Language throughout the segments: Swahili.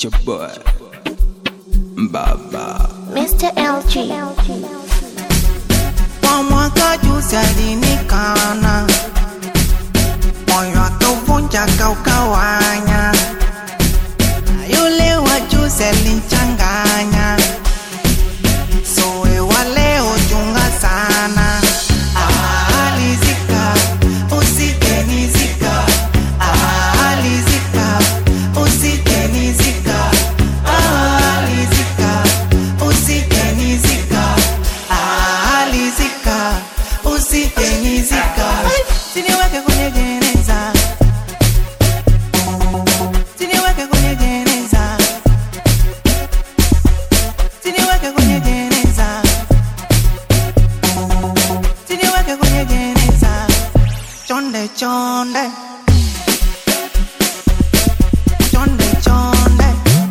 It's your boy, Baba Mr. LG. Kwa mwaka juzi alinikana, moyo akauvunja kaukawanya, yule wa juzi alinichanganya, sowe wa leo chunga sana. Alizika, usikenizika. Alizika, usikenizika. Alizika, usikenizika. Alizika, usikenizika. Siniweke kwenye jeneza, siniweke kwenye jeneza, siniweke kwenye jeneza, siniweke kwenye jeneza. Chonde chonde, chonde chonde,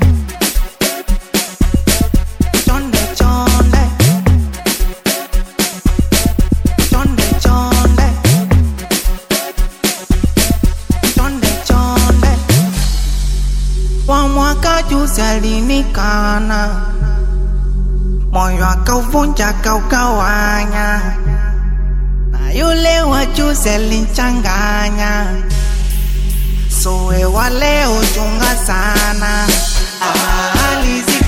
chonde chonde, chonde chonde, chonde chonde. Kwa mwaka juzi alinikana, moyo akauvunja kaukawanya, na yule wa juzi alinichanganya, sowe wa leo chunga sana. Alizika.